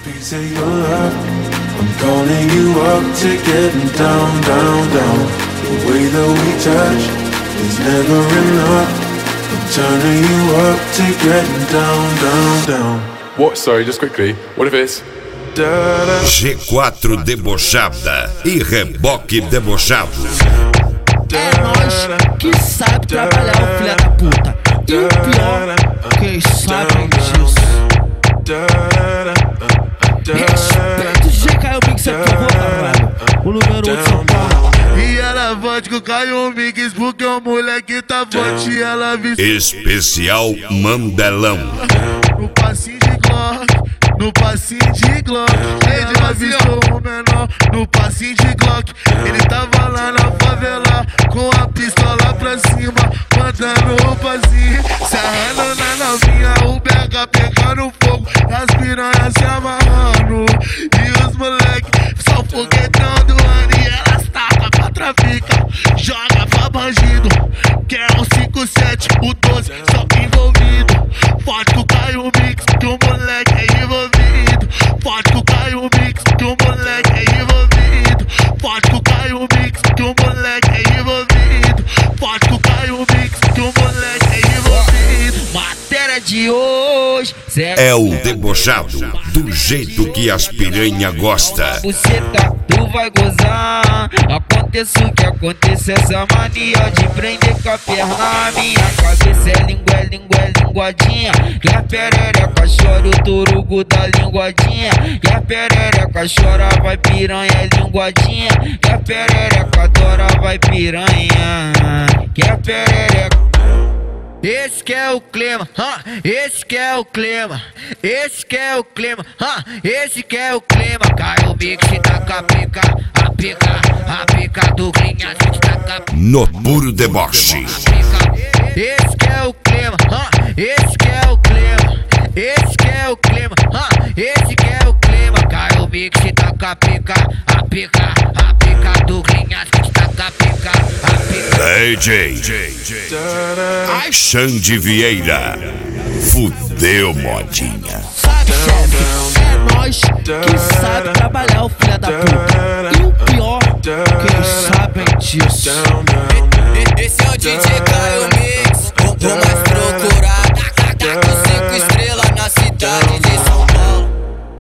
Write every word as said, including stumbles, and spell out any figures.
piece of your love. I'm calling you up to getting down, down, down. The way that we touch is never enough. I'm turning you up to getting down, down, down. What? Sorry, just quickly. What if it's G quatro debochada e reboque debochado. É nós que sabe trabalhar, o filho da puta. E o pior, quem sabe disso. Respeita o D J Caio Mix, por favor, caralho. O número um de São Paulo. E ela vote com o Caio Mix, porque o moleque tá forte e ela viste. Especial Mandelão. No passinho de Glock, no passinho de Glock. Ela avistou o menor no passinho de Glock. Ele tava lá na favela com a pistola pra cima, mandando o passinho, sarrando na novinha, o B H pegando fogo, as piranhas se amarrando. E os moleque só foguetão do ano, e elas tacam pra trafica, joga pra bandido. Quer um cinco sete, o doze, só envolvido. Forte com o Caio Mix, que o moleque é envolvido. Forte com o Caio Mix, que o moleque é envolvido. Forte com o Caio Mix, que o moleque é envolvido. Forte com o Caio Mix, que o moleque é envolvido. Matéria de hoje é o debochado, do jeito que as piranha gosta. Buceta, tu vai gozar. Aconteça o que aconteça, essa mania de prender com a perna. Minha cabeça é língua, é língua, é linguadinha. E a perereca chora, o torugo da linguadinha. E a perereca chora, vai piranha, é linguadinha. E a perereca adora, vai piranha. Que a perereca. Esse que é o clima, huh? Esse que é o clima, esse que é o clima, huh? Esse que é o clima. Caio Mix taca a pica, a pica, a pica do Grinha, a gente taca a pica. No puro deboche. Esse que é o clima, huh? Esse que é o clima, esse que é o clima, huh? Esse que é o clima. Caio Mix taca a pica, a pica, a pica do Grinha, a gente taca a pica, a pica. D J Xande Vieira, fudeu modinha. Sabe, chefe, é nós que sabe trabalhar, o filho da puta. E o pior, quem sabem disso. Esse é o D J Caio Mix, com mais troco.